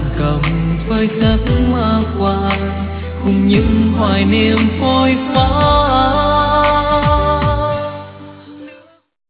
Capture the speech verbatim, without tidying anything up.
lạnh cầm với giấc mơ qua cùng những hoài niệm phôi phai.